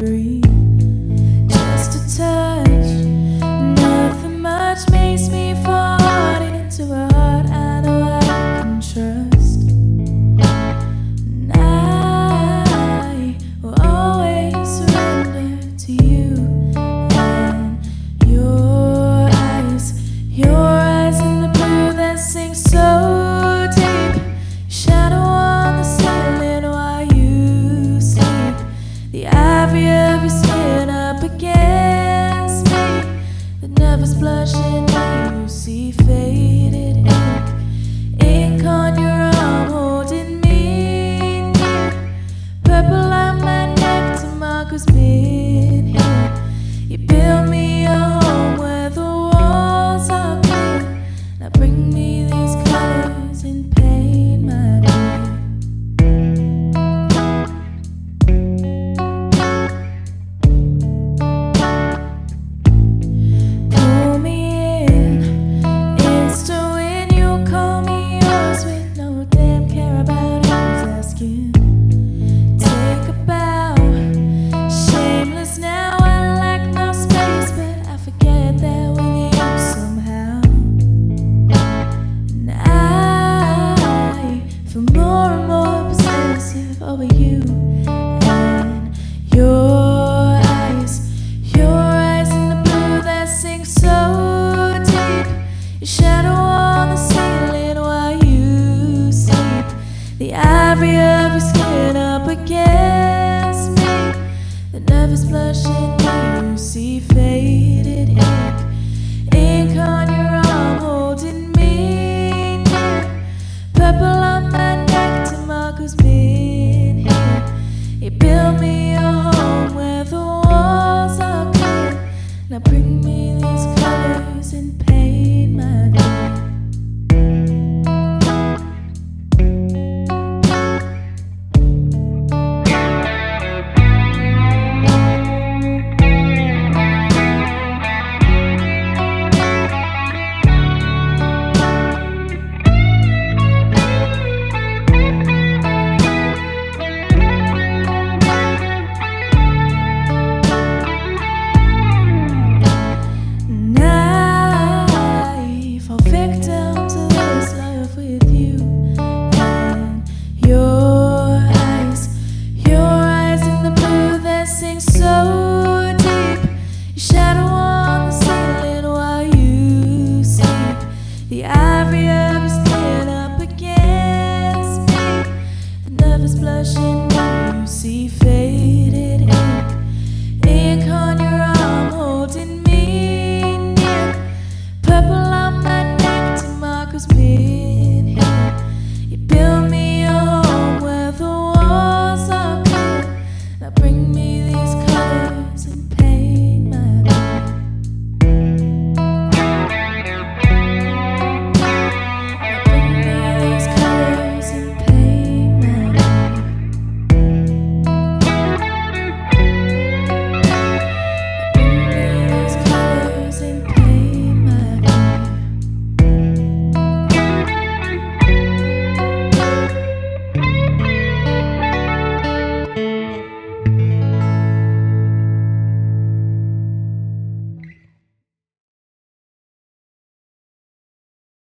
breathe. Just a touch, nothing much makes me fall into a heart I know I can trust. And I will always surrender to you and your eyes in the blue that sing so deep. Your shadow on the ceiling while you sleep. The ivory of your skin up against me. The nervous blushing you see faded ink on your arm holding me near. Purple on my neck to mark who's been here. You build me a home where the walls are clear. Now bring me these colors in pain, my dear. Pull me in, instant when you call me yours with no damn care about who's asking. Take a bow, shameless now. I like my space, but I forget that with you somehow. And I feel more and more possessive over you and your eyes in the blue that sing so deep. Your shadow on the ceiling while you sleep. The ivory of your skin up against me. The nervous blushing you see fit.